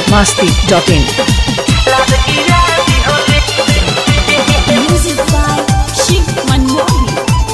biharmasti.in. Music by Shiv Manmohi.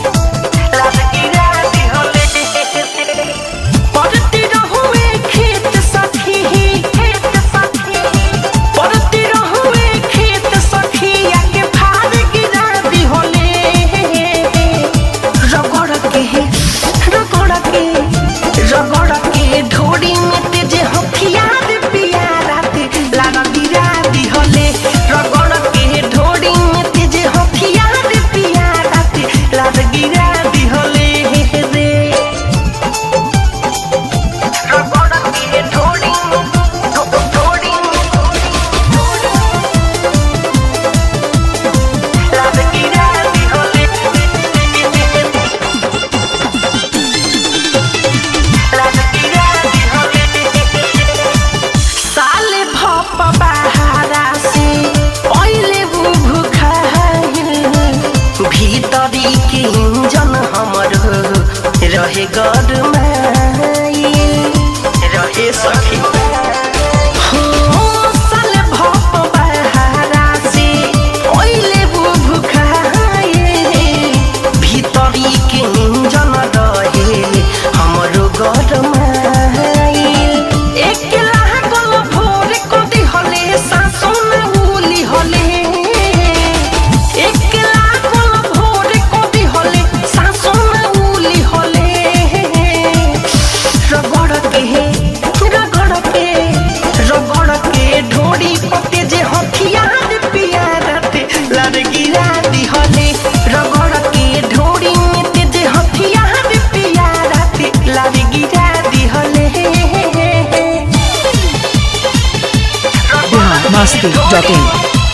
भीतरी के engine हमर रहे गरमाई रहे सखी साल भप बहारा से ओइले भुखाए भीतरी के इंजन रहे हमर गरमाई एक लागल भोर कदी हले सासो न उली हले biharmasti.in.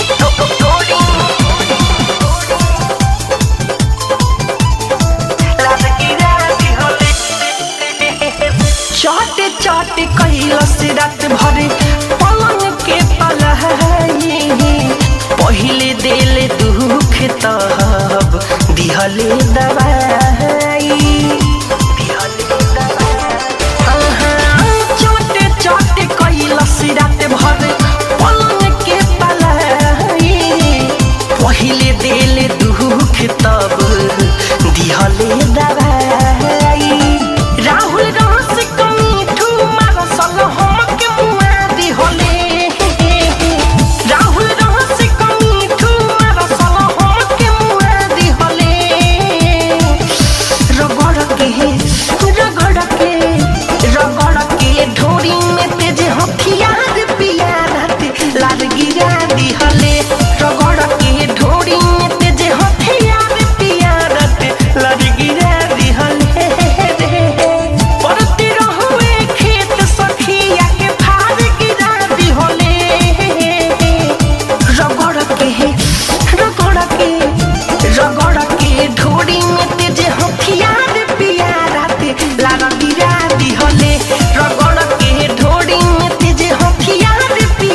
चाटे चाटे कैलस रात भरे पलंग के पलहाई पहिले देले दुख तब दिहले दवाई चाटे चाटे कैलस रात भरे पलंग के पलहाई पहिले देले दुख तब दिहले दवाई राहुल रस कमीठू मारसल हमके मुआदी होले राहुल रस कमीठू मारसल हमके मुआदी होले रगड़ के ढोरी में तेज हथियार पिया रहते लाल गिरा दी हले रगड़ के ढोरी में तेज हथियार पिया रहते लाल गिरा दी हले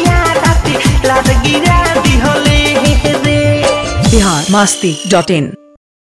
biharmasti.in.